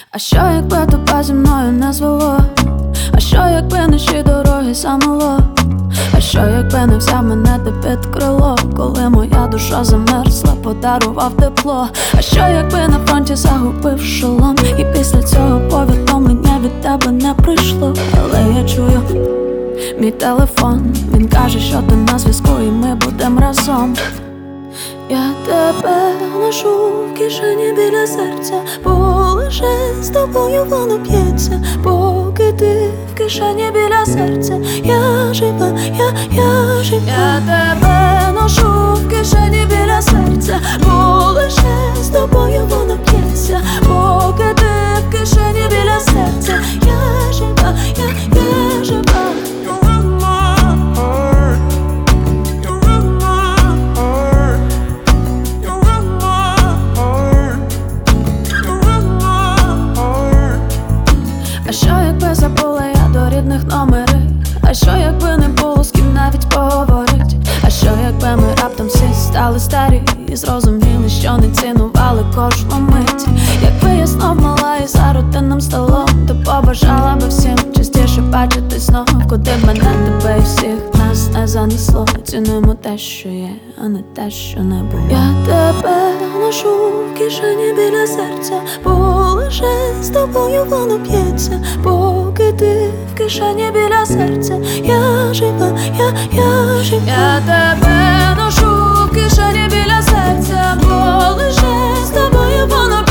А що якби тебе зі мною не звело? А що якби наші дороги замело? А що якби не взяв мене ти під крило, коли моя душа замерзла, подарував тепло? А що якби на фронті загубив шолом, і після цього повідомлення від тебе не прийшло? Але я чую мій телефон, він каже, що ти на зв'язку і ми будем разом. Я тебе ношу в кишені біля серця, бо лише з тобою воно б'ється. Поки ти в кишені біля серця, я жива, я жива. Я тебе ношу в кишені біля серця, бо лише з тобою воно б'ється. Поки ти в кишені біля серця, я жива, я жива. А що якби забула я до рідних номери? А що якби не було з ким навіть поговорить? А що якби ми раптом всі стали старі і зрозуміли, що не цінували кожну мить? Якби я знов мала і за рутинним столом, то побажала би всім частіше бачитись знов. Куди б мене, тебе і всіх нас не занесло. Цінуємо те, що є, а не те, що не було. Я тебе ношу в кишені біля серця, бо лише з тобою воно б'ється. Поки ти в кишені біля серця, я жива, я жива. Я тебе ношу в кишені біля серця, бо лише з тобою воно